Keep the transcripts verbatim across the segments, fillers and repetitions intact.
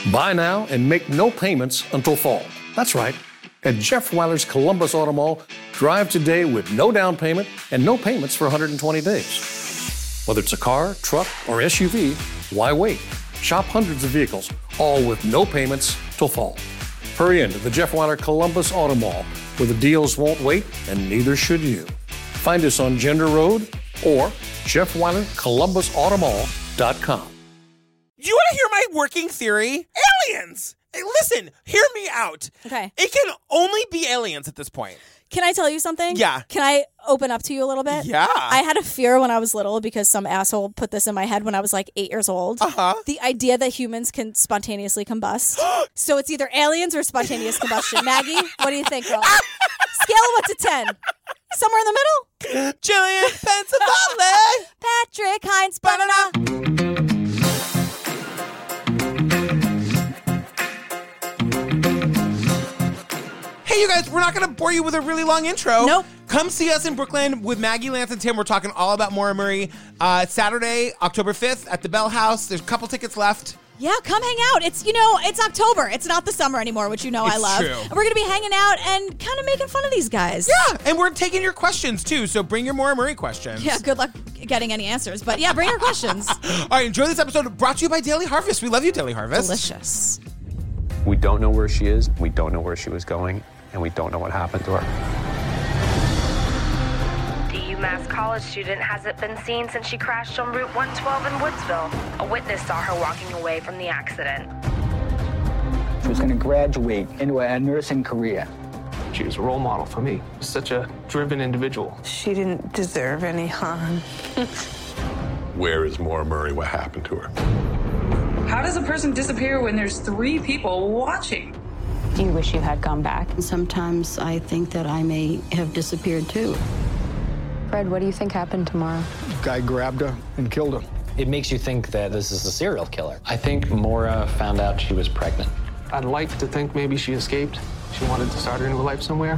Buy now and make no payments until fall. That's right. At Jeff Weiler's Columbus Auto Mall, drive today with no down payment and no payments for one hundred twenty days. Whether it's a car, truck, or S U V, why wait? Shop hundreds of vehicles, all with no payments till fall. Hurry into the Jeff Weiler Columbus Auto Mall, where the deals won't wait, and neither should you. Find us on Gender Road or Jeff Weiler Columbus Auto Mall dot com. You want to hear my working theory? Aliens! Hey, listen, hear me out. Okay. It can only be aliens at this point. Can I tell you something? Yeah. Can I open up to you a little bit? Yeah. I had a fear when I was little because some asshole put this in my head when I was like eight years old. Uh-huh. The idea that humans can spontaneously combust. So it's either aliens or spontaneous combustion. Maggie, what do you think, girl? Scale of one to ten. Somewhere in the middle? Jillian, Pensacola. Patrick Hines, banana. Hey, you guys, we're not going to bore you with a really long intro. Nope. Come see us in Brooklyn with Maggie, Lance, and Tim. We're talking all about Maura Murray. Uh, Saturday, October fifth at the Bell House. There's a couple tickets left. Yeah, come hang out. It's, you know, it's October. It's not the summer anymore, which you know It's I love. true. And we're going to be hanging out and kind of making fun of these guys. Yeah, and we're taking your questions, too, so bring your Maura Murray questions. Yeah, good luck getting any answers. But yeah, bring your questions. All right, enjoy this episode brought to you by Daily Harvest. We love you, Daily Harvest. Delicious. We don't know where she is. We don't know where she was going. And we don't know what happened to her. The UMass college student hasn't been seen since she crashed on Route one twelve in Woodsville. A witness saw her walking away from the accident. She was going to graduate into a nursing career. She was a role model for me. Such a driven individual. She didn't deserve any harm. Where is Maura Murray? What happened to her? How does a person disappear when there's three people watching? Do you wish you had gone back? Sometimes I think that I may have disappeared too. Fred, what do you think happened tomorrow? Guy grabbed her and killed her. It makes you think that this is a serial killer. I think Maura found out she was pregnant. I'd like to think maybe she escaped. She wanted to start her new life somewhere.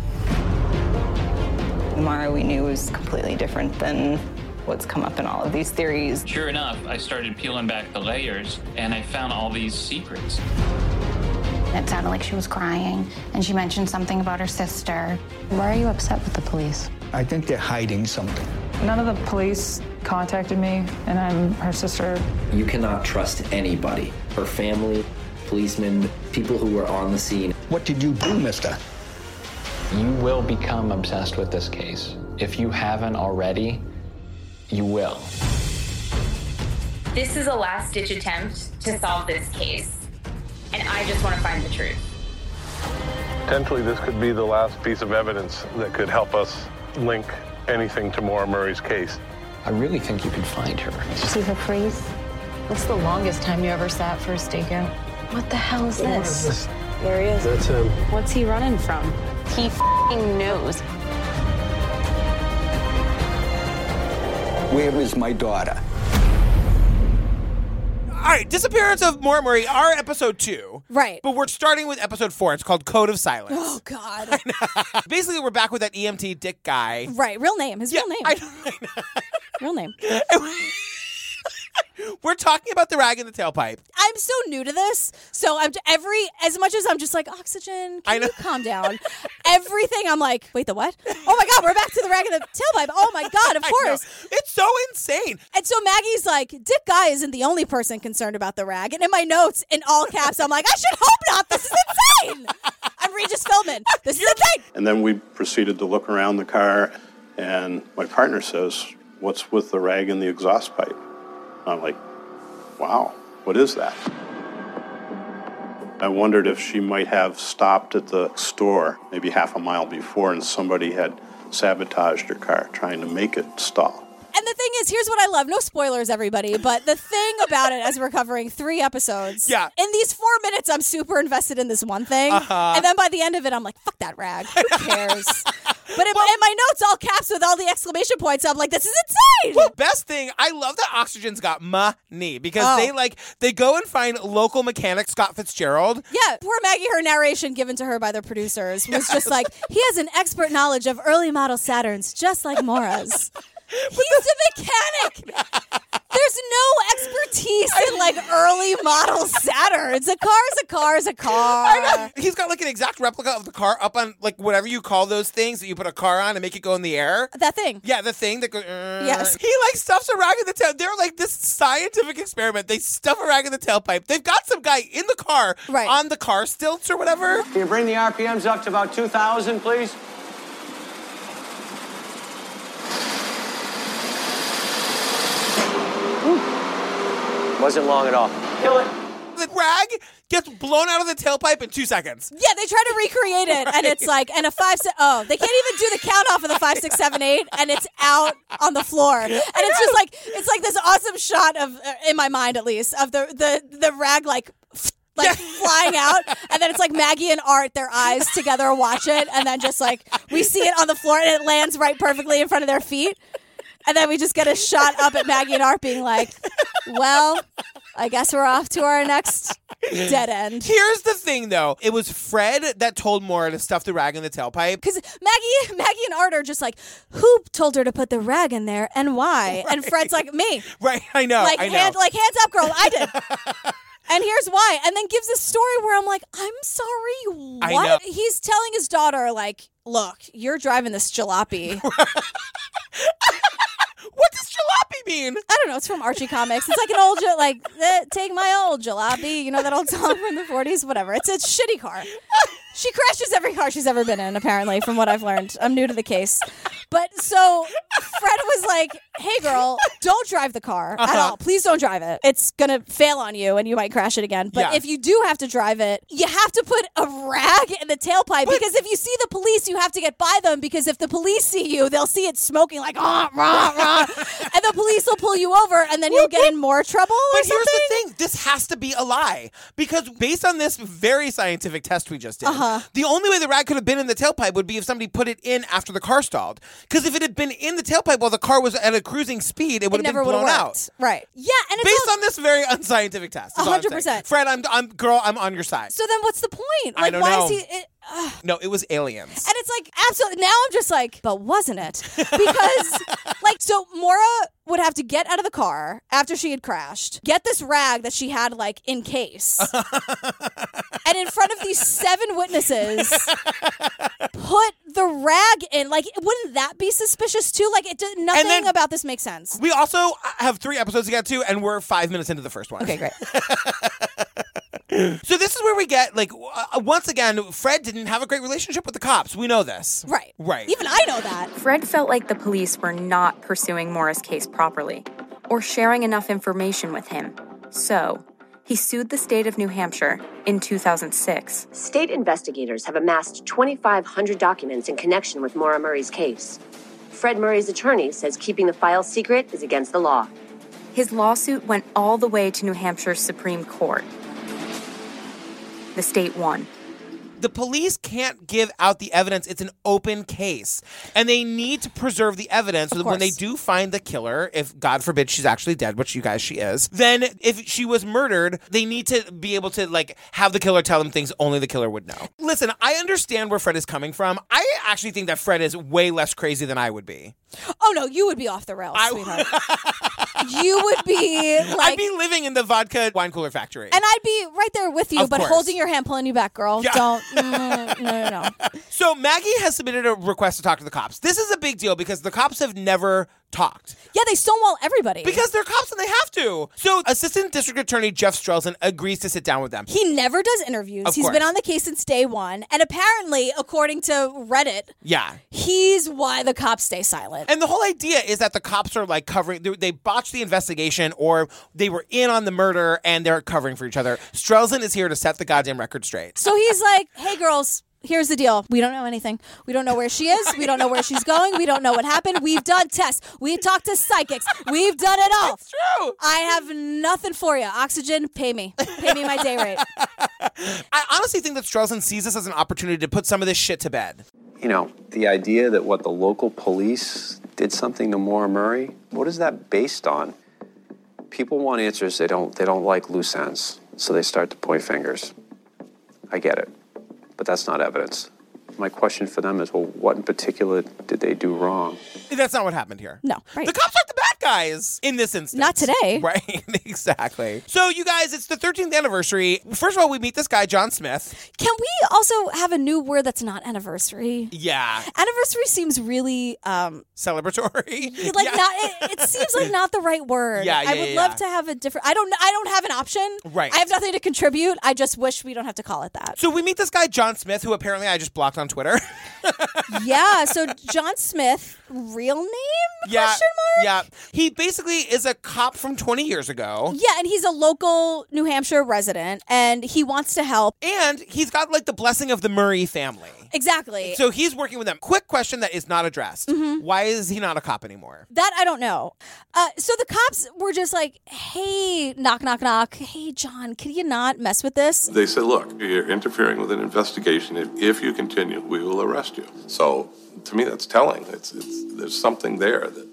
Maura we knew was completely different than what's come up in all of these theories. Sure enough, I started peeling back the layers, and I found all these secrets. It sounded like she was crying, and she mentioned something about her sister. Why are you upset with the police? I think they're hiding something. None of the police contacted me, and I'm her sister. You cannot trust anybody. Her family, policemen, people who were on the scene. What did you do, mister? You will become obsessed with this case. If you haven't already, you will. This is a last-ditch attempt to solve this case. And I just want to find the truth. Potentially, this could be the last piece of evidence that could help us link anything to Maura Murray's case. I really think you can find her. Did you see her freeze? What's the longest time you ever sat for a stakeout? What the hell is What this? is this? There he is. That's him. What's he running from? He f***ing knows. Where is my daughter? All right, Disappearance of Maura Murray, our episode two. Right. But we're starting with episode four. It's called Code of Silence. Oh, God. Basically, we're back with that E M T Dick guy. Right, real name. His Yeah, real name. I, Real name. We're talking about the rag in the tailpipe. I'm so new to this, so I'm every as much as I'm just like oxygen. Can I know. you calm down? Everything I'm like, wait, the what? Oh my God, we're back to the rag in the tailpipe. Oh my God, of I course. know. It's so insane. And so Maggie's like, Dick Guy isn't the only person concerned about the rag. And in my notes, in all caps, I'm like, I should hope not. This is insane. I'm Regis Philbin. This is insane. And then we proceeded to look around the car, and my partner says, "What's with the rag in the exhaust pipe?" I'm like, wow, what is that? I wondered if she might have stopped at the store maybe half a mile before and somebody had sabotaged her car trying to make it stall. And the thing is, here's what I love. No spoilers, everybody, but the thing about it, as we're covering three episodes, yeah. in these four minutes, I'm super invested in this one thing. Uh-huh. And then by the end of it, I'm like, fuck that rag. Who cares? But in, well, in my notes, all caps with all the exclamation points, I'm like, this is insane. Well, best thing, I love that Oxygen's got money because Oh. they like they go and find local mechanic Scott Fitzgerald. Yeah, poor Maggie, her narration given to her by the producers was just like, he has an expert knowledge of early model Saturns, just like Maura's. He's a mechanic. There's no expertise in like early model Saturns. A car's a car's a car. I know. He's got like an exact replica of the car up on like whatever you call those things that you put a car on and make it go in the air. That thing. Yeah, the thing that goes. Uh, yes. He like stuffs a rag in the tail. They're like this scientific experiment. They stuff a rag in the tailpipe. They've got some guy in the car right. on the car stilts or whatever. Can you bring the R P Ms up to about two thousand, please? Wasn't long at all. Kill it. The rag gets blown out of the tailpipe in two seconds. Yeah, they try to recreate it, right. And it's like, and a five, six, oh, they can't even do the count off of the five, six, seven, eight, and it's out on the floor. And it's just like, it's like this awesome shot of, uh, in my mind at least, of the the the rag like. Like yeah. flying out, and then it's like Maggie and Art, their eyes together watch it, and then just like we see it on the floor, and it lands right perfectly in front of their feet, and then we just get a shot up at Maggie and Art being like, "Well, I guess we're off to our next dead end." Here's the thing, though: it was Fred that told Maura to stuff the rag in the tailpipe. Because Maggie, Maggie and Art are just like, "Who told her to put the rag in there, and why?" Right. And Fred's like, "Me." Right? I know. Like, I know. Hand, like hands up, girl. I did. And here's why. And then gives a story where I'm like, I'm sorry, what? I know. He's telling his daughter, like, look, you're driving this jalopy. What does jalopy mean? I don't know. It's from Archie Comics. It's like an old, like, eh, take my old jalopy. You know that old song from the forties? Whatever. It's a shitty car. She crashes every car she's ever been in, apparently, from what I've learned. I'm new to the case. But so Fred was like, hey, girl, don't drive the car uh-huh. at all. Please don't drive it. It's going to fail on you and you might crash it again. But yeah. if you do have to drive it, you have to put a rag in the tailpipe. But because if you see the police, you have to get by them. Because if the police see you, they'll see it smoking like, ah, rah, rah. And the police will pull you over and then you'll get in more trouble or But something. here's the thing. This has to be a lie. Because based on this very scientific test we just did, uh-huh. the only way the rag could have been in the tailpipe would be if somebody put it in after the car stalled. Because if it had been in the tailpipe while the car was at a cruising speed, it would it have never been blown worked. out. Right. Yeah, and it's based all- on this very unscientific test. one hundred percent. Fred, I'm, I'm, girl, I'm on your side. So then what's the point? Like, I don't why know. is he... It, uh, no, it was aliens. And it's like, absolutely. Now I'm just like, but wasn't it? Because, like, so Maura would have to get out of the car after she had crashed, get this rag that she had, like, in case, and in front of these seven witnesses, put the rag in. Like, wouldn't that be suspicious, too? Like, it did, nothing then, about this makes sense. We also have three episodes to get to, and we're five minutes into the first one. Okay, great. So this is where we get, like, uh, once again, Fred didn't have a great relationship with the cops. We know this. Right. Right. Even I know that. Fred felt like the police were not pursuing Maura's case properly or sharing enough information with him. So, he sued the state of New Hampshire in two thousand six. State investigators have amassed twenty-five hundred documents in connection with Maura Murray's case. Fred Murray's attorney says keeping the files secret is against the law. His lawsuit went all the way to New Hampshire's Supreme Court. The state won. The police can't give out the evidence. It's an open case. And they need to preserve the evidence so that when they do find the killer, if God forbid she's actually dead, which you guys, she is, then if she was murdered, they need to be able to, like, have the killer tell them things only the killer would know. Listen, I understand where Fred is coming from. I actually think that Fred is way less crazy than I would be. Oh, no, you would be off the rails, I, sweetheart. You would be like... I'd be living in the vodka wine cooler factory. And I'd be right there with you, Of but course. holding your hand, pulling you back, girl. Yeah. Don't... Mm, no, no, no. So Maggie has submitted a request to talk to the cops. This is a big deal because the cops have never talked. Yeah, they stonewall everybody. Because they're cops and they have to. So Assistant District Attorney Jeff Strelzin agrees to sit down with them. He never does interviews. Of He's course. been on the case since day one. And apparently, according to Reddit, Yeah. he's why the cops stay silent. And the whole idea is that the cops are like covering, they, they botched the investigation or they were in on the murder and they're covering for each other. Strelzin is here to set the goddamn record straight. So he's like, hey, girls, here's the deal. We don't know anything. We don't know where she is. We don't know where she's going. We don't know what happened. We've done tests. We've talked to psychics. We've done it all. It's true. I have nothing for you. Oxygen, pay me. Pay me my day rate. I honestly think that Strelzin sees this as an opportunity to put some of this shit to bed. You know, the idea that what the local police did something to Maura Murray, what is that based on? People want answers. They don't, they don't like loose ends, so they start to point fingers. I get it, but that's not evidence. My question for them is, well, what in particular did they do wrong? That's not what happened here. No, right. The cops aren't the bad guys in this instance. Not today. Right, exactly. So, you guys, it's the thirteenth anniversary. First of all, we meet this guy, John Smith. Can we also have a new word that's not anniversary? Yeah. Anniversary seems really... Um, Celebratory? Like yeah. not, it, it seems like not the right word. Yeah, yeah, I would yeah, love yeah. to have a different... I don't I don't have an option. Right. I have nothing to contribute. I just wish we don't have to call it that. So we meet this guy, John Smith, who apparently I just blocked on Twitter. Yeah, so John Smith, real name? Yeah, Question mark? yeah. He basically is a cop from twenty years ago. Yeah, and he's a local New Hampshire resident, and he wants to help. And he's got, like, the blessing of the Murray family. Exactly. So he's working with them. Quick question that is not addressed. Mm-hmm. Why is he not a cop anymore? That I don't know. Uh, so the cops were just like, hey, knock, knock, knock. Hey, John, can you not mess with this? They said, look, you're interfering with an investigation. If, if you continue, we will arrest you. So to me, that's telling. It's, it's, there's something there that,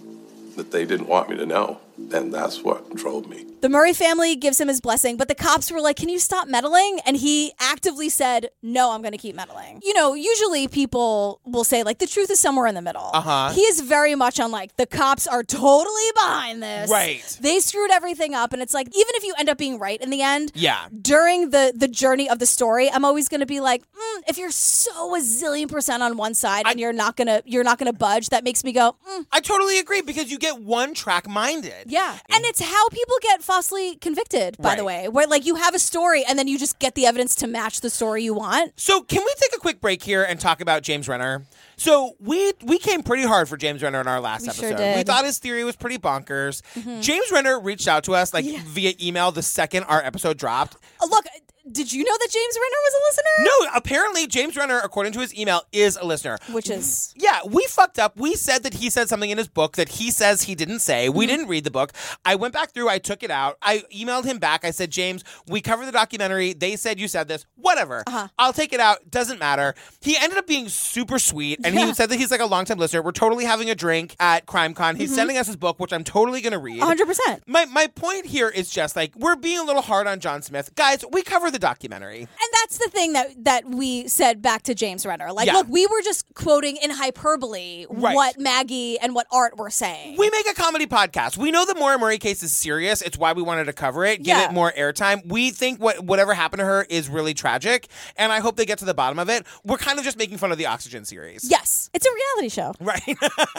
that they didn't want me to know. And that's what drove me. The Murray family gives him his blessing, but the cops were like, can you stop meddling? And he actively said, no, I'm going to keep meddling. You know, usually people will say, like, the truth is somewhere in the middle. Uh-huh. He is very much on, like, the cops are totally behind this. Right. They screwed everything up. And it's like, even if you end up being right in the end, yeah. during the, the journey of the story, I'm always going to be like, mm, if you're so a zillion percent on one side I, and you're not going to you're not going to budge, that makes me go, mm. I totally agree, because you get one track minded. Yeah. And it's how people get falsely convicted, by right. the way, where like you have a story and then you just get the evidence to match the story you want. So can we take a quick break here and talk about James Renner? So we we came pretty hard for James Renner in our last we episode. Sure did. We thought his theory was pretty bonkers. Mm-hmm. James Renner reached out to us like yeah. via email the second our episode dropped. Uh, look, did you know that James Renner was a listener? No, apparently James Renner, according to his email, is a listener. Which is... Yeah, we fucked up. We said that he said something in his book that he says he didn't say. We mm-hmm. didn't read the book. I went back through. I took it out. I emailed him back. I said, James, we covered the documentary. They said you said this. Whatever. Uh-huh. I'll take it out. Doesn't matter. He ended up being super sweet, and yeah. he said that he's like a longtime listener. We're totally having a drink at CrimeCon. He's mm-hmm. sending us his book, which I'm totally going to read. one hundred percent. My, my point here is just like, we're being a little hard on John Smith. Guys, we cover the documentary. And that's the thing that, that we said back to James Renner. Like, yeah. look, we were just quoting in hyperbole right. what Maggie and what Art were saying. We make a comedy podcast. We know the Maura Murray case is serious. It's why we wanted to cover it, give yeah. it more airtime. We think what whatever happened to her is really tragic, and I hope they get to the bottom of it. We're kind of just making fun of the Oxygen series. Yes. It's a reality show. Right.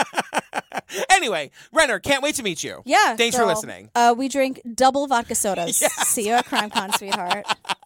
Anyway, Renner, can't wait to meet you. Yeah. Thanks girl. for listening. Uh, we drink double vodka sodas. Yes. See you at CrimeCon, sweetheart.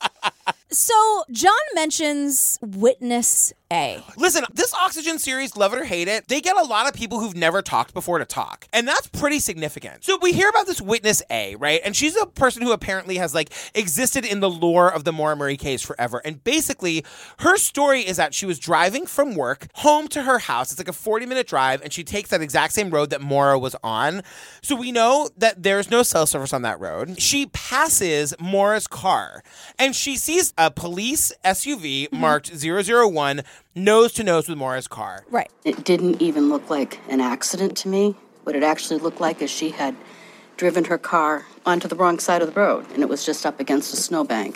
So, John mentions Witness A. Listen, this Oxygen series, love it or hate it, they get a lot of people who've never talked before to talk. And that's pretty significant. So we hear about this Witness A, right? And she's a person who apparently has, like, existed in the lore of the Maura Murray case forever. And basically, her story is that she was driving from work home to her house. It's like a forty-minute drive, and she takes that exact same road that Maura was on. So we know that there's no cell service on that road. She passes Maura's car, and she sees a police S U V mm-hmm. marked zero zero one nose to nose with Maura's car. Right. It didn't even look like an accident to me. What it actually looked like is she had driven her car onto the wrong side of the road, and it was just up against a snowbank.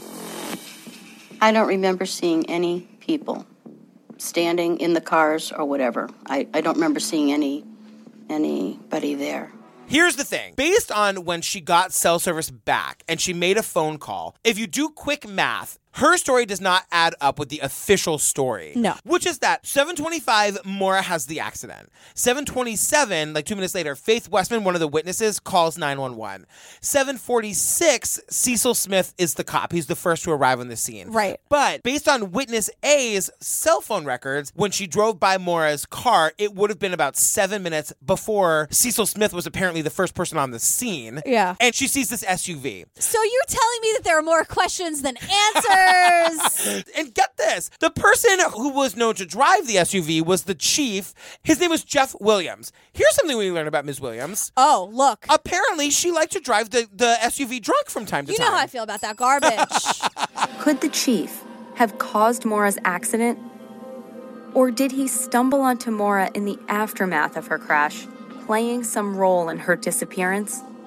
I don't remember seeing any people standing in the cars or whatever. I, I don't remember seeing any anybody there. Here's the thing. Based on when she got cell service back and she made a phone call, if you do quick math, her story does not add up with the official story. No. Which is that seven twenty-five, Maura has the accident. seven twenty-seven, like two minutes later, Faith Westman, one of the witnesses, calls nine one one. seven forty-six, Cecil Smith is the cop. He's the first to arrive on the scene. Right. But based on Witness A's cell phone records, when she drove by Maura's car, it would have been about seven minutes before Cecil Smith was apparently the first person on the scene. Yeah. And she sees this S U V. So you're telling me that there are more questions than answers? And get this, the person who was known to drive the S U V was the chief. His name was Jeff Williams. Here's something we learned about Miz Williams. Oh, look. Apparently, she liked to drive the, the S U V drunk from time to you time. You know how I feel about that garbage. Could the chief have caused Maura's accident? Or did he stumble onto Maura in the aftermath of her crash, playing some role in her disappearance?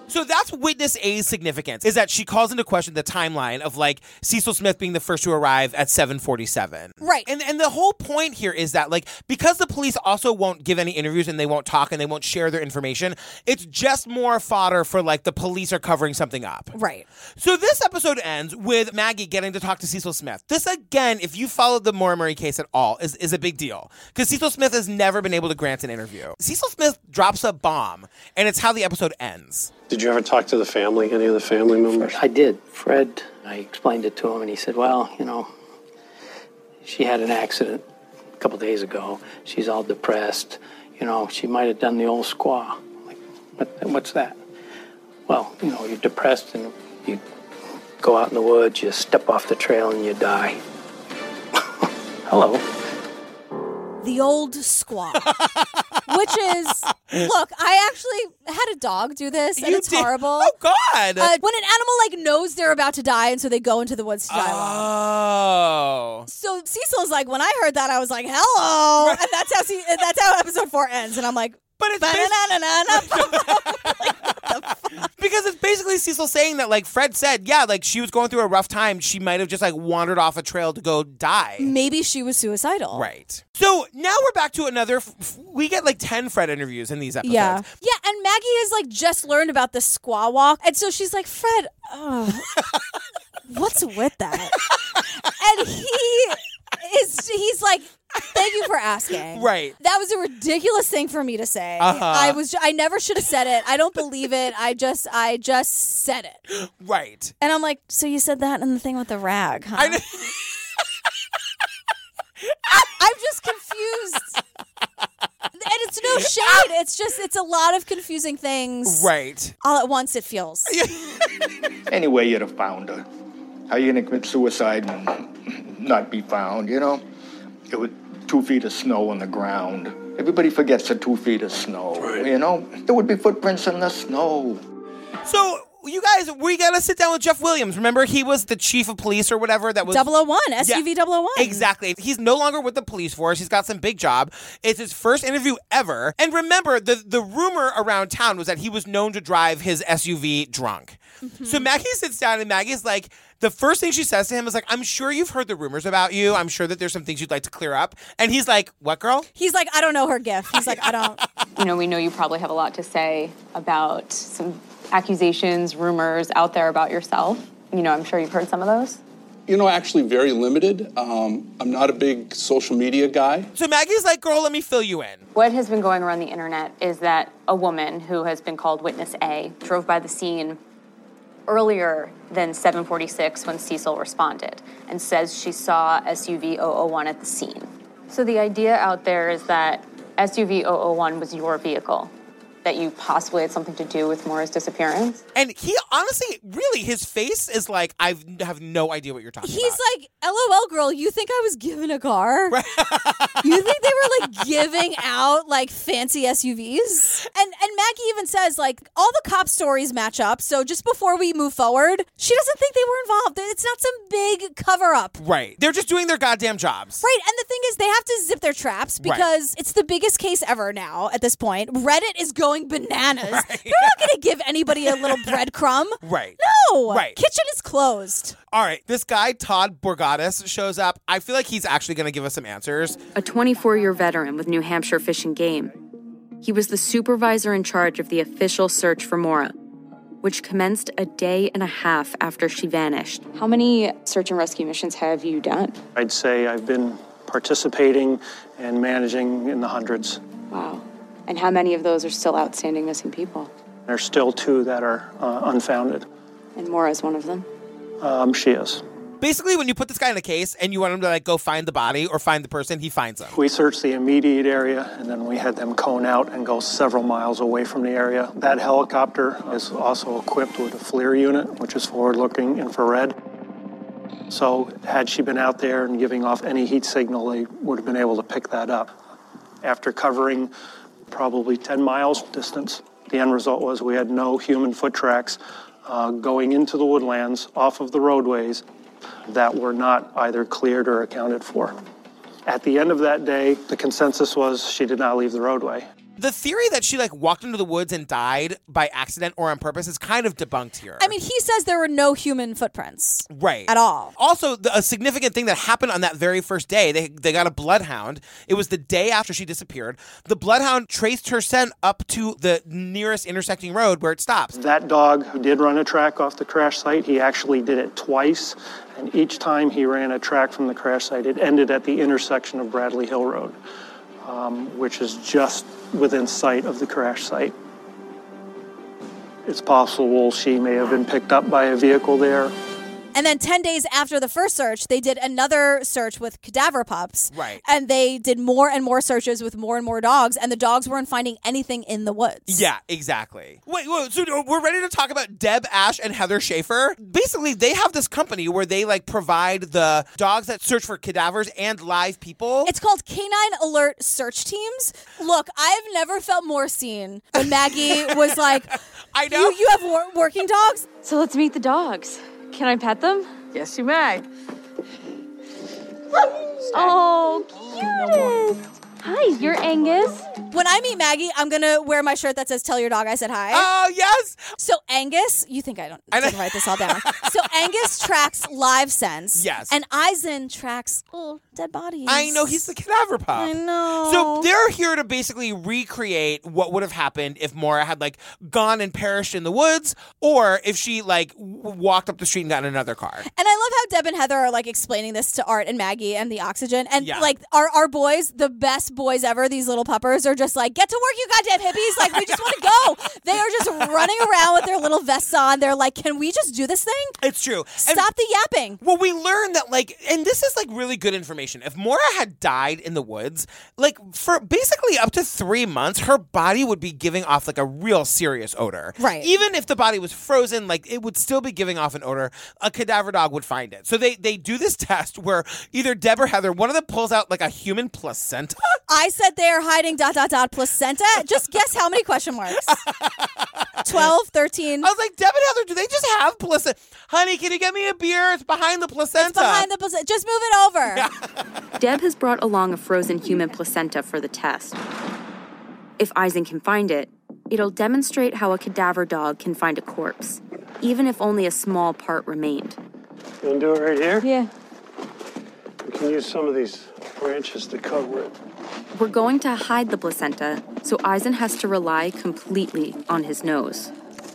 So that's witness A's significance, is that she calls into question the timeline of, like, Cecil Smith being the first to arrive at seven forty-seven. Right. And and the whole point here is that, like, because the police also won't give any interviews and they won't talk and they won't share their information, it's just more fodder for, like, the police are covering something up. Right. So this episode ends with Maggie getting to talk to Cecil Smith. This, again, if you followed the Maura Murray case at all, is, is a big deal. Because Cecil Smith has never been able to grant an interview. Cecil Smith drops a bomb, and it's how the episode ends. Did you ever talk to the family, any of the family members? I did. Fred, I explained it to him, and he said, well, you know, she had an accident a couple days ago. She's all depressed. You know, she might have done the old squaw. Like, what, what's that? Well, you know, you're depressed, and you go out in the woods, you step off the trail, and you die. Hello. The old squaw. Which is, look, I actually had a dog do this, and You it's did? horrible. Oh, God. Uh, when an animal, like, knows they're about to die, and so they go into the woods to die alone. Oh. So Cecil's like, when I heard that, I was like, hello. And that's how, Ce- that's how episode four ends. And I'm like, but it's because it's basically Cecil saying that, like Fred said, yeah, like she was going through a rough time. She might have just like wandered off a trail to go die. Maybe she was suicidal. Right. So now we're back to another. F- we get like ten Fred interviews in these episodes. Yeah. Yeah. And Maggie has like just learned about the squaw walk. And so she's like, Fred, oh, what's with that? And he is, he's like, thank you for asking. Right. That was a ridiculous thing for me to say. Uh-huh. I was I never should have said it. I don't believe it. I just I just said it. Right. And I'm like, so you said that in the thing with the rag, huh? I know. I'm just confused. And it's no shade. It's just it's a lot of confusing things. Right. All at once it feels. Any way you'd have found her. How you gonna commit suicide and not be found, you know? It was two feet of snow on the ground. Everybody forgets the two feet of snow, right. You know? There would be footprints in the snow. So, you guys, we got to sit down with Jeff Williams. Remember, he was the chief of police or whatever that was... double oh one, S U V yeah, double oh one. Exactly. He's no longer with the police force. He's got some big job. It's his first interview ever. And remember, the, the rumor around town was that he was known to drive his S U V drunk. Mm-hmm. So Maggie sits down and Maggie's like... The first thing she says to him is like, I'm sure you've heard the rumors about you. I'm sure that there's some things you'd like to clear up. And he's like, what, girl? He's like, I don't know her gift. He's like, I don't. You know, we know you probably have a lot to say about some accusations, rumors out there about yourself. You know, I'm sure you've heard some of those. You know, actually very limited. Um, I'm not a big social media guy. So Maggie's like, girl, let me fill you in. What has been going around the internet is that a woman who has been called Witness A drove by the scene earlier than seven forty-six when Cecil responded and says she saw S U V zero zero one at the scene. So the idea out there is that S U V zero zero one was your vehicle, that you possibly had something to do with Maura's disappearance. And he honestly, really, his face is like, I have no idea what you're talking He's about. like, LOL, girl, you think I was given a car? You think they were like giving out like fancy S U Vs? And and Maggie even says like all the cop stories match up. So just before we move forward, she doesn't think they were involved. It's not some big cover up. Right. They're just doing their goddamn jobs. Right. And the thing is, they have to zip their traps because right. it's the biggest case ever now at this point. Reddit is going bananas. Right. They're not going to give anybody a little breadcrumb. Right. No. Right. Kitchen is closed. All right. This guy, Todd Borgatis, shows up. I feel like he's actually going to give us some answers. A twenty-four-year veteran with New Hampshire Fish and Game. He was the supervisor in charge of the official search for Maura, which commenced a day and a half after she vanished. How many search and rescue missions have you done? I'd say I've been participating and managing in the hundreds. Wow. And how many of those are still outstanding missing people? There's still two that are uh, unfounded. And Maura is one of them? Um, she is. Basically, when you put this guy in a case and you want him to like go find the body or find the person, he finds them. We searched the immediate area, and then we had them cone out and go several miles away from the area. That helicopter is also equipped with a FLIR unit, which is forward-looking infrared. So had she been out there and giving off any heat signal, they would have been able to pick that up. After covering probably ten miles distance, the end result was we had no human foot tracks uh, going into the woodlands off of the roadways that were not either cleared or accounted for. At the end of that day, the consensus was she did not leave the roadway. The theory that she like walked into the woods and died by accident or on purpose is kind of debunked here. I mean, he says there were no human footprints. Right. At all. Also, the, a significant thing that happened on that very first day, they they got a bloodhound. It was the day after she disappeared. The bloodhound traced her scent up to the nearest intersecting road where it stops. That dog who did run a track off the crash site, he actually did it twice. And each time he ran a track from the crash site, it ended at the intersection of Bradley Hill Road, um, which is just within sight of the crash site. It's possible she may have been picked up by a vehicle there. And then ten days after the first search, they did another search with cadaver pups. Right. And they did more and more searches with more and more dogs, and the dogs weren't finding anything in the woods. Yeah, exactly. Wait, wait, so we're ready to talk about Deb Ash and Heather Schaefer? Basically, they have this company where they like provide the dogs that search for cadavers and live people. It's called Canine Alert Search Teams. Look, I've never felt more seen when Maggie was like, I know. You, you have wor- working dogs? So let's meet the dogs. Can I pet them? Yes, you may. Oh, cutest. Hi, you're Angus. When I meet Maggie, I'm going to wear my shirt that says, tell your dog I said hi. Oh, yes. So Angus, you think I don't I didn't write this all down. So Angus tracks live scents. Yes. And Eisen tracks oh, dead bodies. I know, he's the cadaver pup. I know. So they're here to basically recreate what would have happened if Maura had like gone and perished in the woods, or if she like w- walked up the street and got in another car. And I love how Deb and Heather are like explaining this to Art and Maggie and the oxygen. And Yeah. like our, our boys, the best boys ever, these little puppers, are just like, get to work, you goddamn hippies. Like, we just want to go. They are just running around with their little vests on. They're like, can we just do this thing? It's true. Stop And- the yapping. Well, we learned that, like, and this is, like, really good information. If Maura had died in the woods, like, for basically up to three months, her body would be giving off, like, a real serious odor. Right. Even if the body was frozen, like, it would still be giving off an odor. A cadaver dog would find it. So they, they do this test where either Deb or Heather, one of them pulls out, like, a human placenta. I said they're hiding dot, dot, dot, placenta. Just guess how many question marks? twelve, thirteen I was like, Deb and Heather, do they just have placenta? Honey, can you get me a beer? It's behind the placenta. It's behind the placenta. Just move it over. Deb has brought along a frozen human placenta for the test. If Eisen can find it, it'll demonstrate how a cadaver dog can find a corpse, even if only a small part remained. You want to do it right here? Yeah. We can use some of these branches to cover it. We're going to hide the placenta, so Eisen has to rely completely on his nose.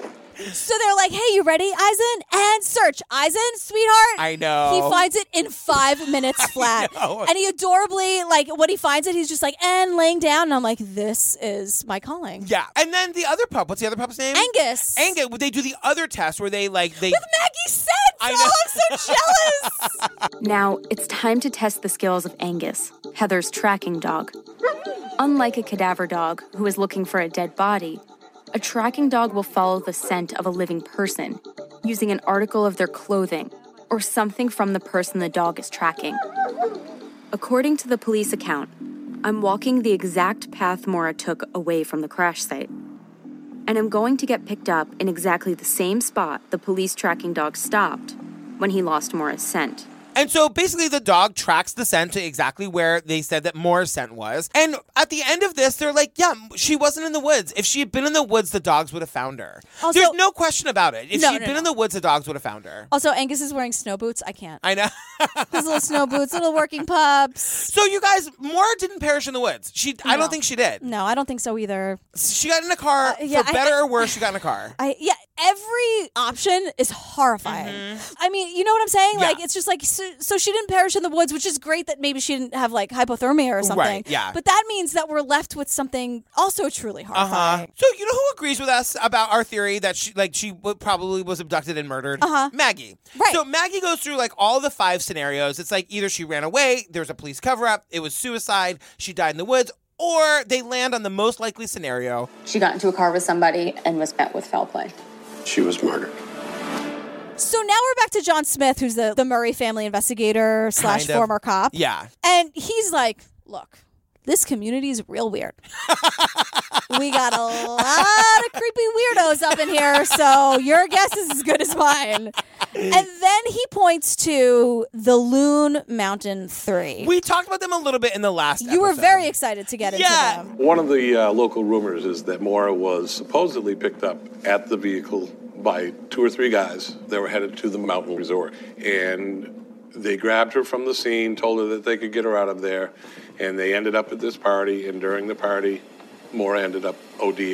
So they're like, hey, you ready, Eisen? And search. Eisen, sweetheart. I know. He finds it in five minutes flat. know. And he adorably, like, when he finds it, he's just like, and laying down. And I'm like, this is my calling. Yeah. And then the other pup, what's the other pup's name? Angus. Angus. They do the other test where they, like, they... With Maggie scents. I know. Oh, I'm so jealous. Now, it's time to test the skills of Angus, Heather's tracking dog. Unlike a cadaver dog who is looking for a dead body, a tracking dog will follow the scent of a living person, using an article of their clothing or something from the person the dog is tracking. According to the police account, I'm walking the exact path Maura took away from the crash site. And I'm going to get picked up in exactly the same spot the police tracking dog stopped when he lost Maura's scent. And so basically the dog tracks the scent to exactly where they said that Maura's scent was. And at the end of this, they're like, yeah, she wasn't in the woods. If she had been in the woods, the dogs would have found her. Also- There's no question about it. If No, she had no, been no. in the woods, the dogs would have found her. Also, Angus is wearing snow boots. I can't. I know. His little snow boots, little working pups. So you guys, Maura didn't perish in the woods. She, I No. don't think she did. No, I don't think so either. She got in a car, yeah, for I- better or worse, she got in a car. I yeah, every option is horrifying. I mean, you know what I'm saying? Mm-hmm. Yeah. Like, it's just like so, so she didn't perish in the woods, which is great that maybe she didn't have like hypothermia or something. Right, yeah. But that means that we're left with something also truly horrifying. Uh-huh. So you know who agrees with us about our theory that she like she w- probably was abducted and murdered? Uh-huh. Maggie. Right. So Maggie goes through like all the five scenarios. It's like either she ran away, there was a police cover-up, it was suicide, she died in the woods, or they land on the most likely scenario. She got into a car with somebody and was met with foul play. She was murdered. So now we're back to John Smith, who's the, the Murray family investigator slash Kind of. former cop. Yeah. And he's like, look, this community is real weird. We got a lot of creepy weirdos up in here, so your guess is as good as mine. And then he points to the Loon Mountain three. We talked about them a little bit in the last You were episode. very excited to get Yeah. into them. One of the uh, local rumors is that Maura was supposedly picked up at the vehicle by two or three guys that were headed to the mountain resort. And they grabbed her from the scene, told her that they could get her out of there, and they ended up at this party, and during the party, Maura ended up ODing.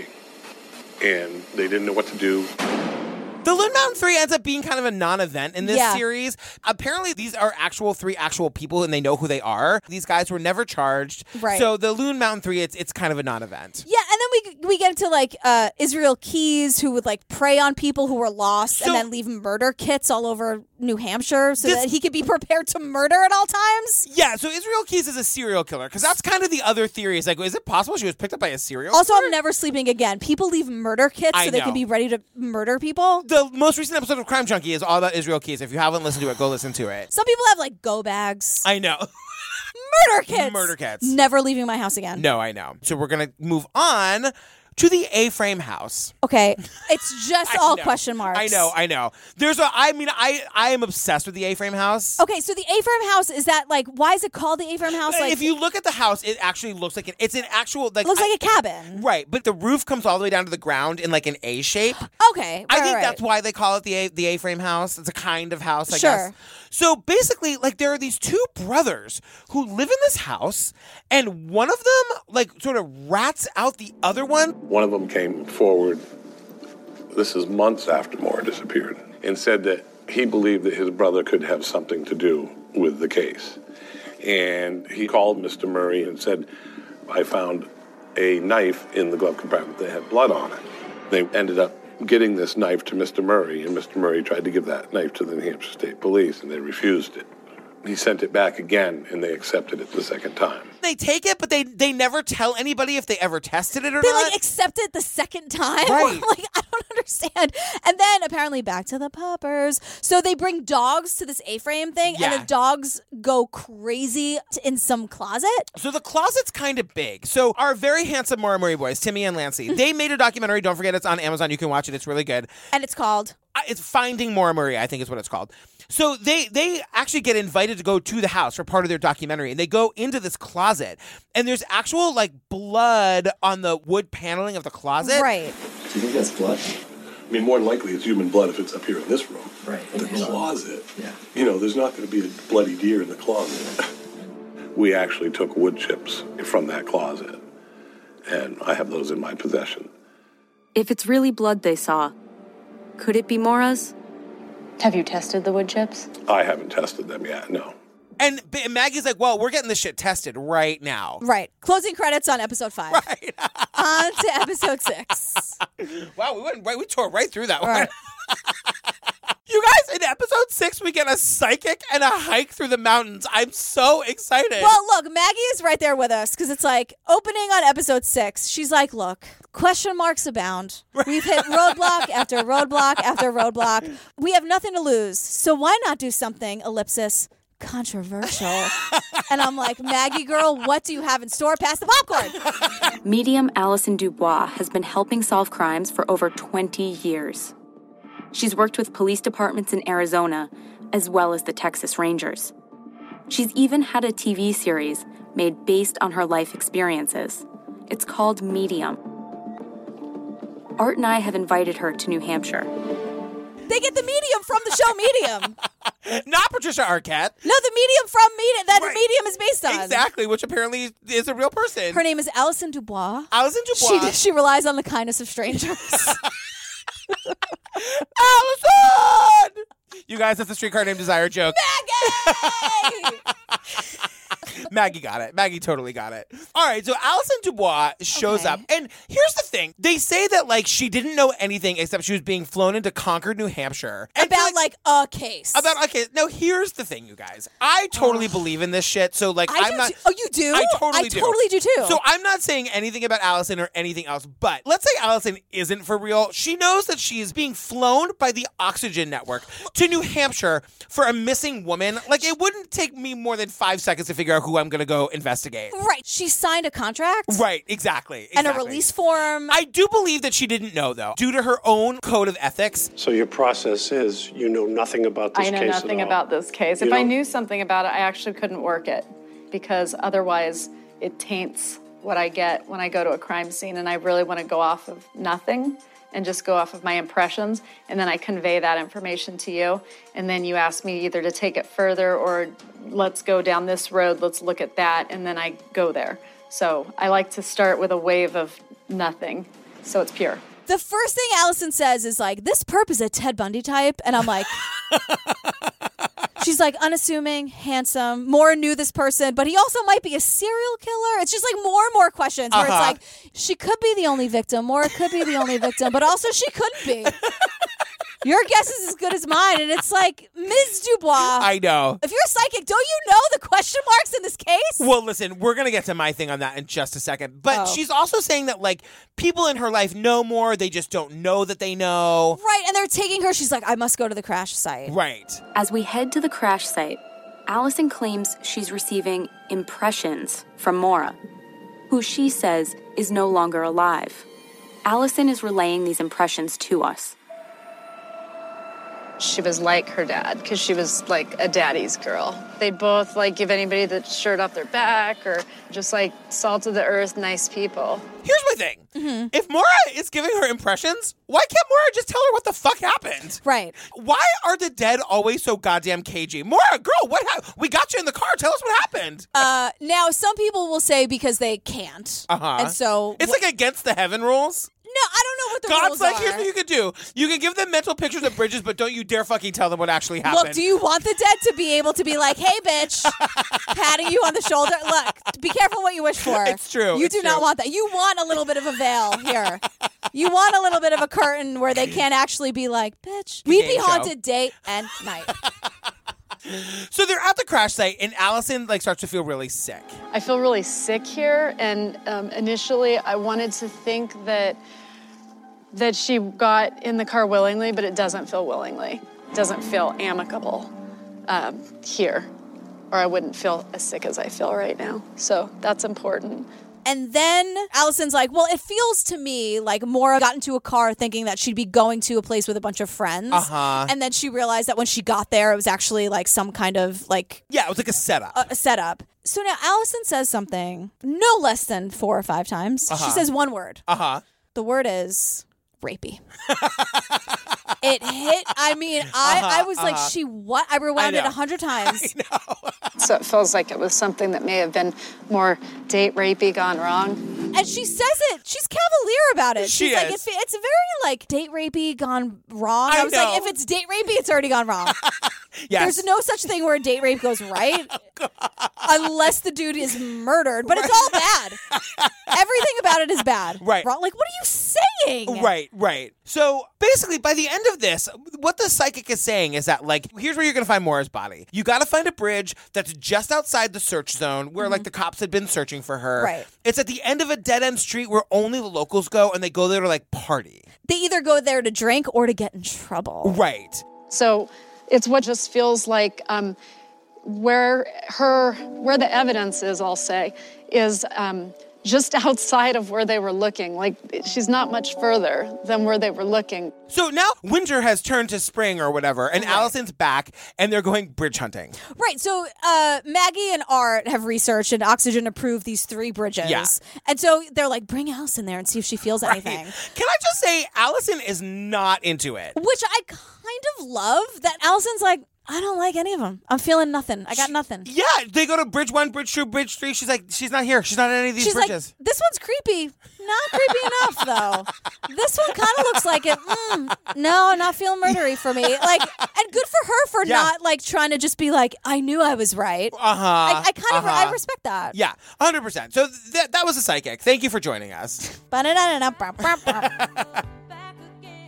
And they didn't know what to do. The Loon Mountain three ends up being kind of a non-event in this Yeah. series. Apparently, these are actual three actual people, and they know who they are. These guys were never charged. Right. So the Loon Mountain three, it's it's kind of a non-event. Yeah, and then we we get into like uh, Israel Keys, who would like prey on people who were lost So- and then leave murder kits all over New Hampshire so This- that he could be prepared to murder at all times. Yeah, so Israel Keys is a serial killer, because that's kind of the other theory. Is like, is it possible she was picked up by a serial Also, killer? I'm never sleeping again. People leave murder kits I so they know. can be ready to murder people. The most recent episode of Crime Junkie is all about Israel Keys. If you haven't listened to it, go listen to it. Some people have like go bags. I know. Murder kits. Murder kits. Never leaving my house again. No, I know. So we're going to move on to the A-frame house. Okay, it's just I all know. question marks. I know, I know. There's a, I mean, I, I am obsessed with the A-frame house. Okay, so the A-frame house, is that like, why is it called the A-frame house? Like, if you look at the house, it actually looks like an, it's an actual, like. looks I- like a cabin. Right, but the roof comes all the way down to the ground in like an A shape. Okay, I right, think right. that's why they call it the A, the A-frame house. It's a kind of house, I Sure. guess. So basically, like, there are these two brothers who live in this house, and one of them, like, sort of rats out the other one. One of them came forward, this is months after Maura disappeared, and said that he believed that his brother could have something to do with the case. And he called Mister Murray and said, I found a knife in the glove compartment that had blood on it. They ended up getting this knife to Mister Murray, and Mister Murray tried to give that knife to the New Hampshire State Police, and they refused it. He sent it back again, and they accepted it the second time. They take it, but they they never tell anybody if they ever tested it or They not. like accept it the second time. Right. Like, I don't understand. And then apparently back to the puppers. So they bring dogs to this A-frame thing, Yeah. and the dogs go crazy t- in some closet. So the closet's kind of big. So our very handsome Maura Murray boys, Timmy and Lancey, they made a documentary. Don't forget, it's on Amazon. You can watch it. It's really good. And it's called? Uh, It's Finding Maura Murray, I think is what it's called. So they they actually get invited to go to the house for part of their documentary, and they go into this closet, and there's actual like blood on the wood paneling of the closet. Right. Do you think that's blood? I mean, more than likely it's human blood if it's up here in this room. Right. The closet. Yeah. You know, there's not going to be a bloody deer in the closet. We actually took wood chips from that closet, and I have those in my possession. If it's really blood they saw, could it be Maura's? Have you tested the wood chips? I haven't tested them yet, no. And B- Maggie's like, well, we're getting this shit tested right now. Right. Closing credits on episode five. Right. On to episode six. Wow, we went right, we tore right through that All one. right. You guys, in episode six, we get a psychic and a hike through the mountains. I'm so excited. Well, look, Maggie is right there with us because it's like opening on episode six. She's like, look, question marks abound. We've hit roadblock after roadblock after roadblock. We have nothing to lose. So why not do something, ellipsis, controversial? And I'm like, Maggie girl, what do you have in store? Pass the popcorn. Medium Allison Dubois has been helping solve crimes for over twenty years. She's worked with police departments in Arizona, as well as the Texas Rangers. She's even had a T V series made based on her life experiences. It's called Medium. Art and I have invited her to New Hampshire. They get the medium from the show Medium. Not Patricia Arquette. No, the medium from Medium that Medium is based on. Exactly, which apparently is a real person. Her name is Allison Dubois. Allison Dubois. She, she relies on the kindness of strangers. Allison! You guys, that's a streetcar named Desire joke. Maggie! Maggie got it. Maggie totally got it. All right, so Allison Dubois shows Okay. up. And here's the thing. They say that, like, she didn't know anything except she was being flown into Concord, New Hampshire. And About like a case. About, okay, now here's the thing, you guys. I totally believe in this shit, so, like, I I'm do not... too. Oh, you do? I totally I do. totally do too. So I'm not saying anything about Allison or anything else, but let's say Allison isn't for real. She knows that she is being flown by the Oxygen Network to New Hampshire for a missing woman. Like, it wouldn't take me more than five seconds to figure out who who I'm going to go investigate. Right. She signed a contract. Right, exactly, exactly. And a release form. I do believe that she didn't know, though, due to her own code of ethics. So your process is you know nothing about this I know case nothing at all. about this case. You If I don't- knew something about it, I actually couldn't work it because otherwise it taints what I get when I go to a crime scene, and I really want to go off of nothing and just go off of my impressions, and then I convey that information to you, and then you ask me either to take it further or let's go down this road, let's look at that, and then I go there. So I like to start with a wave of nothing, so it's pure. The first thing Allison says is like, this perp is a Ted Bundy type. And I'm like, she's like unassuming, handsome. Maura knew this person, but he also might be a serial killer. It's just like more and more questions where Uh-huh. it's like, she could be the only victim. Maura could be the only victim, but also she couldn't be. Your guess is as good as mine. And it's like, Miz Dubois. I know. If you're a psychic, don't you know the question marks in this case? Well, listen, we're going to get to my thing on that in just a second. But Oh. she's also saying that, like, people in her life know more. They just don't know that they know. Right, and they're taking her. She's like, I must go to the crash site. Right. As we head to the crash site, Allison claims she's receiving impressions from Maura, who she says is no longer alive. Allison is relaying these impressions to us. She was like her dad because she was like a daddy's girl. They'd both like give anybody the shirt off their back or just like salt of the earth, nice people. Here's my thing. Mm-hmm. If Maura is giving her impressions, why can't Maura just tell her what the fuck happened? Right. Why are the dead always so goddamn cagey? Maura, girl, what happened? We got you in the car. Tell us what happened. Uh, now, some people will say because they can't. Uh-huh. And so... It's like against the heaven rules. No, I don't know what the God's rules like, are. here's what you could do. You can give them mental pictures of bridges, but don't you dare fucking tell them what actually happened. Look, do you want the dead to be able to be like, hey, bitch, patting you on the shoulder? Look, be careful what you wish for. It's true. You it's do true. not want that. You want a little bit of a veil here. You want a little bit of a curtain where they can't actually be like, bitch, we'd be Game show. haunted day and night. So they're at the crash site, and Allison like starts to feel really sick. I feel really sick here, and um, initially I wanted to think that that she got in the car willingly, but it doesn't feel willingly. It doesn't feel amicable um, here, or I wouldn't feel as sick as I feel right now. So that's important. And then Allison's like, well, it feels to me like Maura got into a car thinking that she'd be going to a place with a bunch of friends. Uh-huh. And then she realized that when she got there, it was actually like some kind of like... Yeah, it was like a setup. A, a setup. So now Allison says something no less than four or five times. Uh-huh. She says one word. Uh-huh. The word is rapey. It hit, I mean, I, Uh-huh, I was like, uh-huh. she what? I rewound I it know. a hundred times. So it feels like it was something that may have been more date rapey gone wrong. And she says it. She's cavalier about it. She She's like, is. it's, it's very like date rapey gone wrong. I, I was know. like, if it's date rapey, it's already gone wrong. Yes. There's no such thing where a date rape goes right, unless the dude is murdered. But it's all bad. Everything about it is bad. Right. Wrong. Like, what are you saying? Right, right. So basically, by the end of this, what the psychic is saying is that, like, here's where you're going to find Maura's body. You got to find a bridge that's just outside the search zone where, like, the cops had been searching for her. Right. It's at the end of a dead end street where only the locals go, and they go there to, like, party. They either go there to drink or to get in trouble. Right. So it's what just feels like um, where her, where the evidence is, I'll say, is um, just outside of where they were looking. Like, she's not much further than where they were looking. So now winter has turned to spring or whatever, and Allison's back, and they're going bridge hunting. Right. So uh, Maggie and Art have researched and Oxygen approved these three bridges. Yeah. And so they're like, bring Allison there and see if she feels anything. Can I just say, Allison is not into it. Which I kind of love that Allison's like, I don't like any of them. I'm feeling nothing. I got nothing. Yeah, they go to bridge one, bridge two, bridge three. She's like, she's not here. She's not at any of these She's bridges. like, this one's creepy. Not creepy enough, though. This one kind of looks like it. Mm, no, not feeling murdery for me. Like, and good for her for Yeah. not like trying to just be like, I knew I was right. Uh huh. I, I kind of uh-huh. I respect that. Yeah, one hundred percent. So th- that was a psychic. Thank you for joining us. Ba-da-da-da-da-da-ba-ba-ba.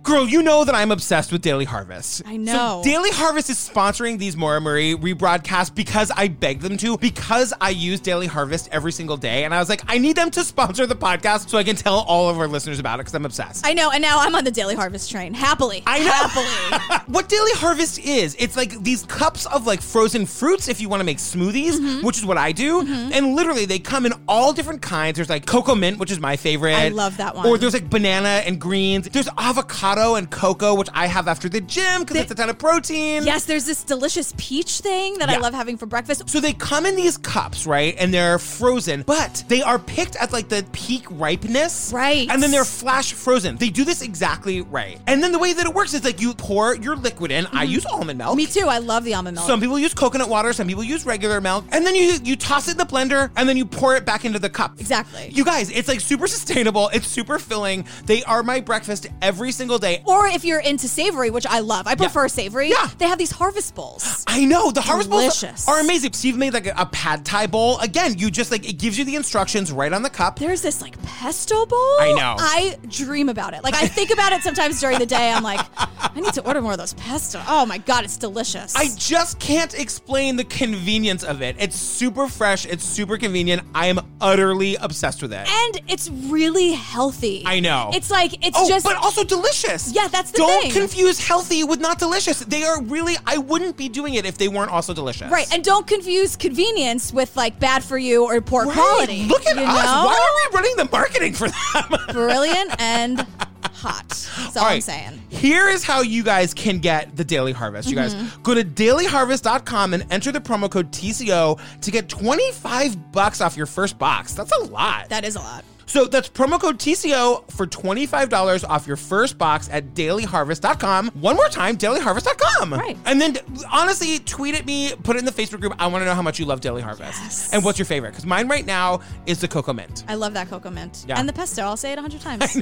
Girl, you know that I'm obsessed with Daily Harvest. I know. So Daily Harvest is sponsoring these Maura Murray rebroadcasts because I begged them to, because I use Daily Harvest every single day. And I was like, I need them to sponsor the podcast so I can tell all of our listeners about it because I'm obsessed. I know, and now I'm on the Daily Harvest train. Happily. I know. Happily. What Daily Harvest is, it's like these cups of like frozen fruits if you want to make smoothies, Mm-hmm. which is what I do. Mhm. And literally they come in all different kinds. There's like cocoa mint, which is my favorite. I love that one. Or there's like banana and greens. There's avocado and cocoa, which I have after the gym because it's a ton of protein. Yes, there's this delicious peach thing that I Yeah. love having for breakfast. So they come in these cups, right? And they're frozen, but they are picked at like the peak ripeness. Right. And then they're flash frozen. They do this exactly right. And then the way that it works is like you pour your liquid in. I use almond milk. Me too. I love the almond milk. Some people use coconut water, some people use regular milk. And then you you toss it in the blender and then you pour it back into the cup. Exactly. You guys, it's like super sustainable. It's super filling. They are my breakfast every single day. Or if you're into savory, which I love, I prefer savory. Yeah. They have these harvest bowls. I know. The harvest bowls Delicious. are amazing. Steve made like a, a pad thai bowl. Again, you just like, it gives you the instructions right on the cup. There's this like pesto bowl. I know. I dream about it. Like I think about it sometimes during the day. I'm like, I need to order more of those pesto. Oh my God, it's delicious. I just can't explain the convenience of it. It's super fresh. It's super convenient. I am utterly obsessed with it. And it's really healthy. I know. It's like, it's oh, just. but also delicious. Yeah, that's the Don't thing. confuse healthy with not delicious. They are really, I wouldn't be doing it if they weren't also delicious. Right, and don't confuse convenience with like bad for you or poor Right. quality. Look at you us. know? Why are we running the marketing for them? Brilliant and hot. That's all, All I'm right. saying. Here is how you guys can get the Daily Harvest. You guys Mhm. go to daily harvest dot com and enter the promo code T C O to get twenty-five bucks off your first box. That's a lot. That is a lot. So that's promo code T C O for twenty-five dollars off your first box at daily harvest dot com. One more time, daily harvest dot com. Right. And then honestly, tweet at me, put it in the Facebook group. I want to know how much you love Daily Harvest. Yes. And what's your favorite? Because mine right now is the cocoa mint. I love that cocoa mint. Yeah. And the pesto. I'll say it a hundred times.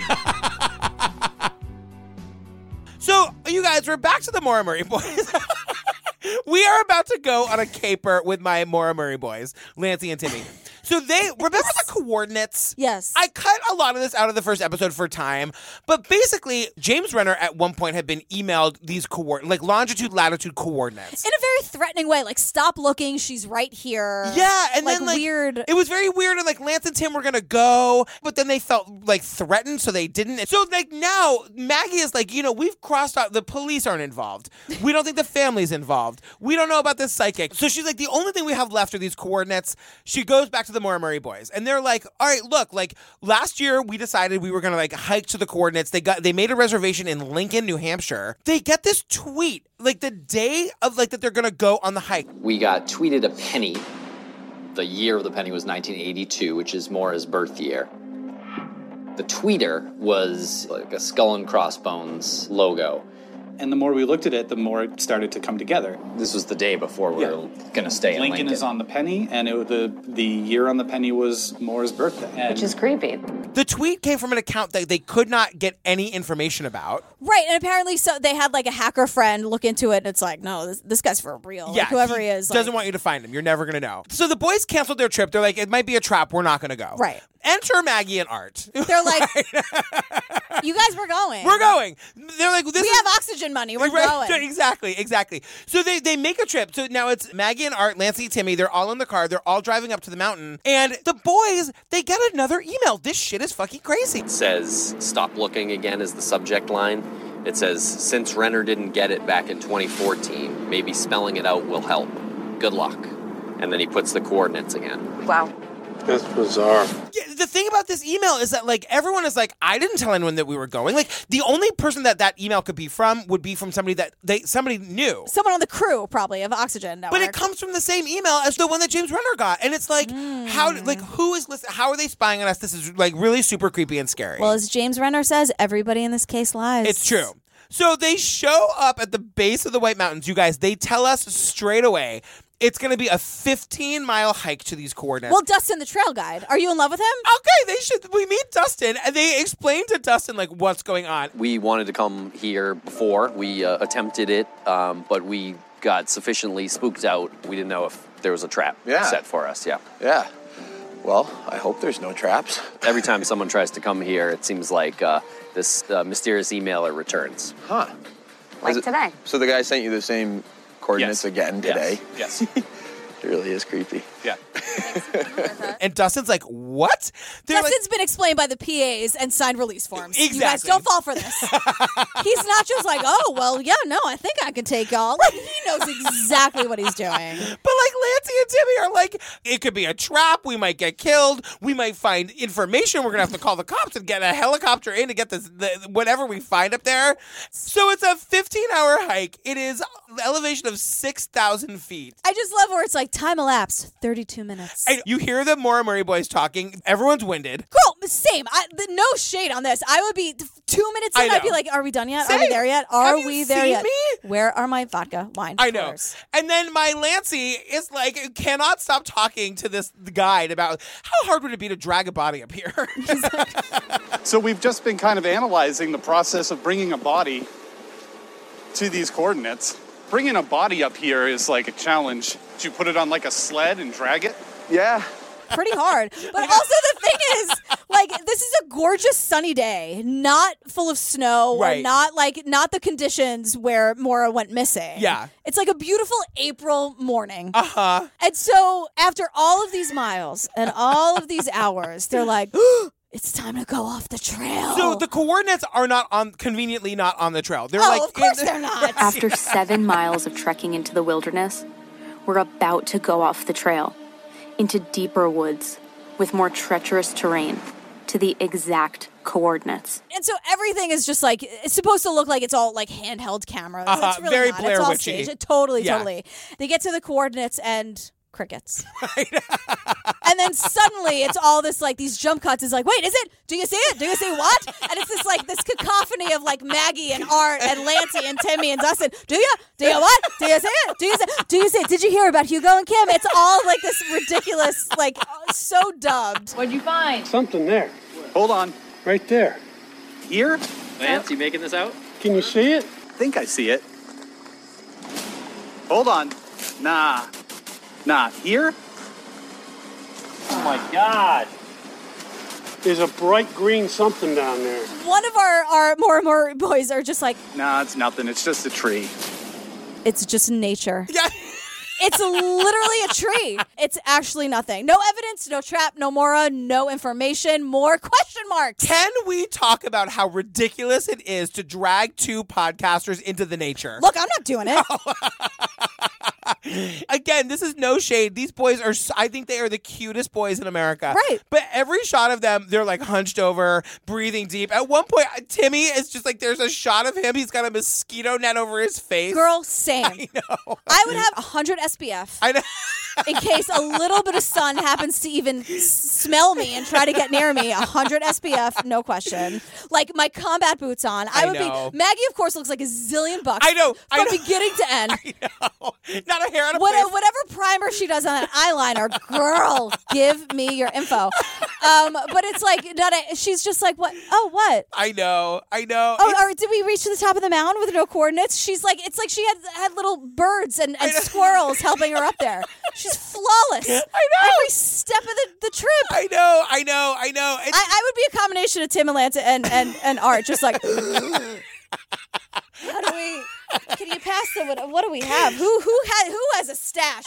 So, you guys, we're back to the Maura Murray boys. We are about to go on a caper with my Maura Murray boys, Lancey and Timmy. So they, remember the coordinates? Yes. I cut a lot of this out of the first episode for time, but basically, James Renner at one point had been emailed these coordinates, like longitude, latitude coordinates. In a very threatening way, like stop looking, she's right here. Yeah, and like, then like weird. It was very weird, and like Lance and Tim were gonna go, but then they felt like threatened, so they didn't. So like now, Maggie is like, you know, we've crossed out. The police aren't involved. We don't think the family's involved. We don't know about this psychic. So she's like, the only thing we have left are these coordinates. She goes back to the Maura Murray boys, and they're like, all right, look, like last year we decided we were gonna like hike to the coordinates. They got they made a reservation in Lincoln, New Hampshire. They get this tweet like the day of like that they're gonna go on the hike. We got tweeted a penny. The year of the penny was nineteen eighty-two, which is Maura's birth year. The tweeter was like a skull and crossbones logo. And the more we looked at it, the more it started to come together. This was the day before we Yeah. were going to stay in Lincoln Lincoln. is on the penny, and it, the the year on the penny was Maura's birthday. And Which is creepy. The tweet came from an account that they could not get any information about. Right, and apparently so they had like a hacker friend look into it, and it's like, no, this, this guy's for real. Like, Yeah, whoever he, is. doesn't like, want you to find him. You're never going to know. So the boys canceled their trip. They're like, it might be a trap. We're not going to go. Right. Enter Maggie and Art. They're like, you guys were going. We're going. They're like, this we is- have oxygen money. We're Right, going. Exactly, exactly. So they, they make a trip. So now it's Maggie and Art, Lancey, Timmy. They're all in the car. They're all driving up to the mountain. And the boys, they get another email. This shit is fucking crazy. It says, stop looking again is the subject line. It says, since Renner didn't get it back in twenty fourteen, maybe spelling it out will help. Good luck. And then he puts the coordinates again. Wow. That's bizarre. Yeah, the thing about this email is that, like, everyone is like, I didn't tell anyone that we were going. Like, the only person that that email could be from would be from somebody that they somebody knew. Someone on the crew, probably, of Oxygen Network. But it comes from the same email as the one that James Renner got. And it's like, Mm. how, like, who is listening? How are they spying on us? This is, like, really super creepy and scary. Well, as James Renner says, everybody in this case lies. It's true. So they show up at the base of the White Mountains. You guys, they tell us straight away it's going to be a fifteen mile hike to these coordinates. Well, Dustin, the trail guide. Are you in love with him? Okay, they should. We meet Dustin, and they explain to Dustin, like, what's going on. We wanted to come here before. We uh, attempted it, um, but we got sufficiently spooked out. We didn't know if there was a trap Yeah. set for us. Yeah. Yeah. Well, I hope there's no traps. Every time someone tries to come here, it seems like uh, this uh, mysterious emailer returns. Huh. Like it, today. So the guy sent you the same coordinates Yes. again today? Yes. It really is creepy. Yeah. And Dustin's like, what? They're Dustin's been explained by the P As and signed release forms. You guys Exactly. don't fall for this. He's not just like, oh, well, yeah, no, I think I can take y'all. Like, he knows exactly what he's doing. But like Lancey and Timmy are like, it could be a trap. We might get killed. We might find information. We're gonna have to call the cops and get a helicopter in to get this the, whatever we find up there. So it's a fifteen-hour hike. It is elevation of six thousand feet. I just love where it's like time elapsed thirty-two minutes. And you hear the Maura Murray boys talking. Everyone's winded. Girl, same. I, the, no shade on this. I would be t- two minutes in. I I'd be know. like, "Are we done yet? Same. Are we there yet? Are Have we you there seen yet? me? Where are my vodka wine?" I know. coolers? And then my Lancey is like, cannot stop talking to this guide about how hard would it be to drag a body up here. So we've just been kind of analyzing the process of bringing a body to these coordinates. Bringing a body up here is like a challenge. Do you put it on like a sled and drag it? Yeah. Pretty hard. But also the thing is, like, this is a gorgeous sunny day, not full of snow, or Right. not like not the conditions where Maura went missing. Yeah. It's like a beautiful April morning. Uh-huh. And so after all of these miles and all of these hours, they're like, it's time to go off the trail. So the coordinates are not on, conveniently not on the trail. They're Oh, like, of course in- they're not. After seven miles of trekking into the wilderness, we're about to go off the trail into deeper woods with more treacherous terrain to the exact coordinates. And so everything is just like, it's supposed to look like it's all like handheld cameras. Uh-huh, It's really very not. Blair It's all Witchy. staged. It- Totally, Yeah. totally. They get to the coordinates and crickets. And then suddenly it's all this like these jump cuts is like, wait, is it? Do you see it? Do you see what? And it's this like this cacophony of like Maggie and Art and Lancey and Timmy and Dustin. Do you? Do you what? Do you see it? Do you see it? Do you see it? Did you hear about Hugo and Kim? It's all like this ridiculous, like so dubbed. What'd you find? Something there. Hold on. Right there. Here? Lance, you making this out? Can you see it? I think I see it. Hold on. Nah. Nah. Here? Oh my God. There's a bright green something down there. One of our, our more and more boys are just like, Nah, it's nothing. It's just a tree. it's just nature. Yeah. It's literally a tree. It's actually nothing. No evidence, no trap, no Maura, no information, more question marks. Can we talk about how ridiculous it is to drag two podcasters into the nature? Look, I'm not doing it. Again, this is no shade. These boys are, I think they are the cutest boys in America. Right. But every shot of them, they're like hunched over, breathing deep. At one point, Timmy is just like, there's a shot of him. He's got a mosquito net over his face. Girl, same. I know. I would have one hundred S P F. I know. In case a little bit of sun happens to even s- smell me and try to get near me. one hundred S P F, no question. Like my combat boots on. I, I would know. be. Maggie, of course, looks like a zillion bucks. I know. From I know. beginning to end. I know. Not a hair on a What, place. whatever primer she does on that eyeliner, girl, give me your info. Um, but it's like, not a, she's just like, what? Oh, what? I know. I know. Oh, It's- or did we reach to the top of the mountain with no coordinates? She's like, it's like she had had little birds and, and squirrels helping her up there. She's flawless. I know. Every step of the, the trip. I know. I know. I know. It's- I, I would be a combination of Tim Atlanta and, and, and Art, just like, how do we, can you pass the, what, what do we have? Who who had, who has a stash?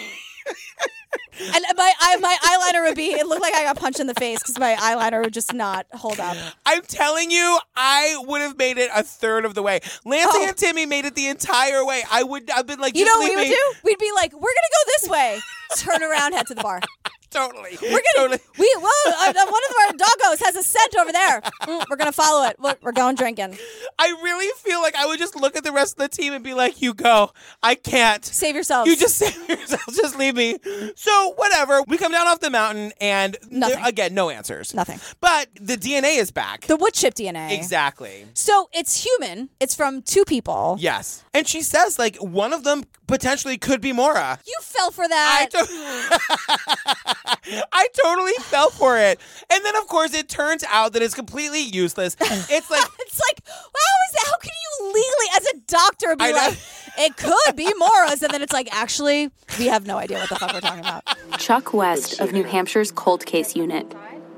And my I, my eyeliner would be, it looked like I got punched in the face because my eyeliner would just not hold up. I'm telling you, I would have made it a third of the way. Lancey Oh. and Timmy made it the entire way. I would. I've been like, You just know what we leave would me. do? We'd be like, we're going to go this way. Turn around, head to the bar. Totally. We're gonna. Totally. We whoa. Uh, one of our doggos has a scent over there. Mm, we're gonna follow it. We're, we're going drinking. I really feel like I would just look at the rest of the team and be like, "You go. I can't. Save yourselves. You just save yourselves. Just leave me." So whatever. We come down off the mountain, and Nothing. there- again, no answers. Nothing. But the D N A is back. The wood chip D N A. Exactly. So it's human. It's from two people. Yes. And she says like one of them potentially could be Maura. You fell for that. I, to- I totally fell for it. And then, of course, it turns out that it's completely useless. It's like, It's like, how is that? How can you legally, as a doctor, be I know. like, it could be Maura's, and then it's like, actually, we have no idea what the fuck we're talking about. Chuck West of New Hampshire's Cold Case Unit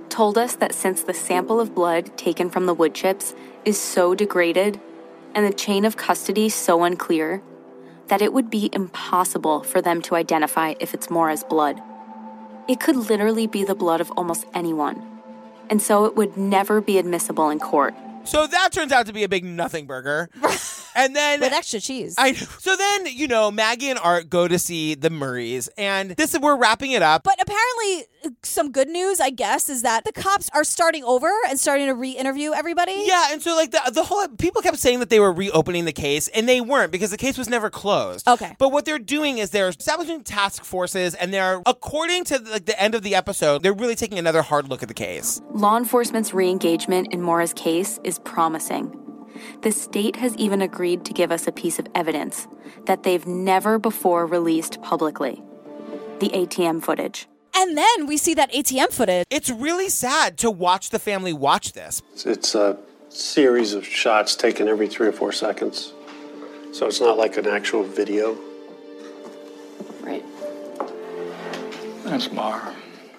told us that since the sample of blood taken from the wood chips is so degraded and the chain of custody so unclear, that it would be impossible for them to identify if it's Maura's blood. It could literally be the blood of almost anyone, and so it would never be admissible in court. So that turns out to be a big nothing burger. And then with extra cheese. I so then, you know, Maggie and Art go to see the Murrays, and this is we're wrapping it up. But apparently some good news, I guess, is that the cops are starting over and starting to re-interview everybody. Yeah, and so like the the whole people kept saying that they were reopening the case, and they weren't, because the case was never closed. Okay. But what they're doing is they're establishing task forces, and they're, according to like the end of the episode, they're really taking another hard look at the case. Law enforcement's re-engagement in Maura's case is promising. The state has even agreed to give us a piece of evidence that they've never before released publicly: the A T M footage. And then we see that A T M footage. It's really sad to watch the family watch this. It's a series of shots taken every three or four seconds. So it's not like an actual video. Right. That's Maura.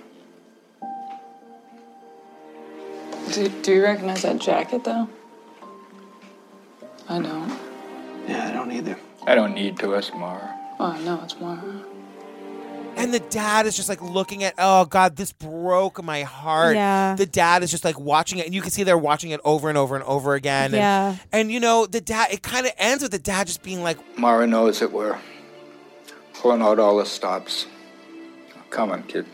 Do, do you recognize that jacket, though? I don't. Yeah, I don't either. I don't need to. It's Maura. Oh, no, it's Maura. And the dad is just like looking at, oh God, this broke my heart. Yeah. The dad is just like watching it, and you can see they're watching it over and over and over again. Yeah. And, and you know, the dad, it kind of ends with the dad just being like, Maura knows that we're pulling out all the stops. Come on, kid.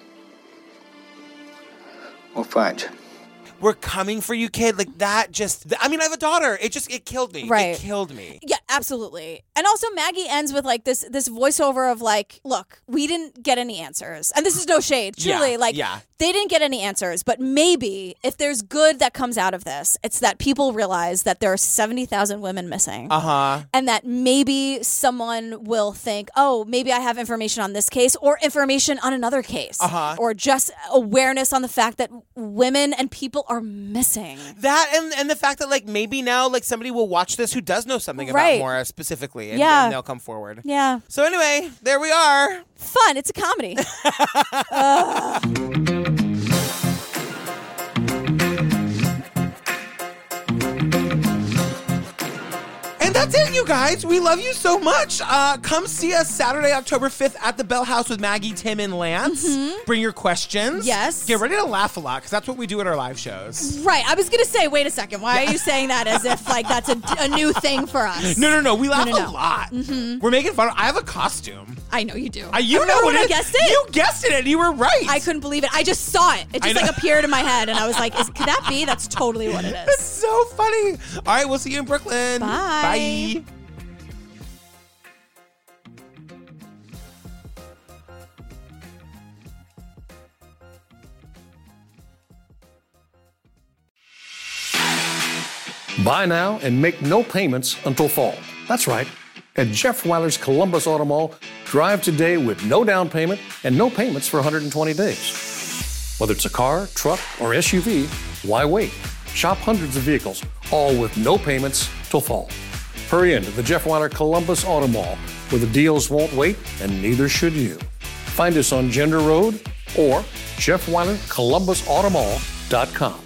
We'll find you. we're coming for you, kid. Like that just, I mean, I have a daughter. It just, it killed me. Right. It killed me. Yeah, absolutely. And also Maggie ends with like this this voiceover of like, look, we didn't get any answers. And this is no shade. Truly, Yeah, like yeah. they didn't get any answers. But maybe if there's good that comes out of this, it's that people realize that there are seventy thousand women missing. Uh-huh. And that maybe someone will think, oh, maybe I have information on this case or information on another case. Uh-huh. Or just awareness on the fact that women and people are missing. That and, and the fact that like maybe now like somebody will watch this who does know something Right. about Maura specifically, and, Yeah. and they'll come forward. Yeah. So anyway, there we are. Fun. It's a comedy. Ugh. And that's it, you guys. We love you so much. Uh, come see us Saturday, October fifth at the Bell House with Maggie, Tim, and Lance. Mm-hmm. Bring your questions. Yes. Get ready to laugh a lot, because that's what we do at our live shows. Right. I was going to say, wait a second. Why are you saying that as if like that's a, a new thing for us? No, no, no. We laugh No, no, no. a lot. Mhm. We're making fun. Of, I have a costume. I know you do. Uh, you Remember know when what I it is. guessed it? You guessed it, and you were right. I couldn't believe it. I just saw it. It I just know. like appeared in my head, and I was like, is, could that be? That's totally what it It's is. so funny. All right, we'll see you in Brooklyn. Bye. Bye. Buy now and make no payments until fall. That's right. At Jeff Weiler's Columbus Auto Mall, drive today with no down payment and no payments for one hundred twenty days. Whether it's a car, truck, or S U V, why wait? Shop hundreds of vehicles, all with no payments till fall. Hurry into the Jeff Weiler Columbus Auto Mall, where the deals won't wait and neither should you. Find us on Gender Road or Jeff Weiler Columbus Auto Mall dot com.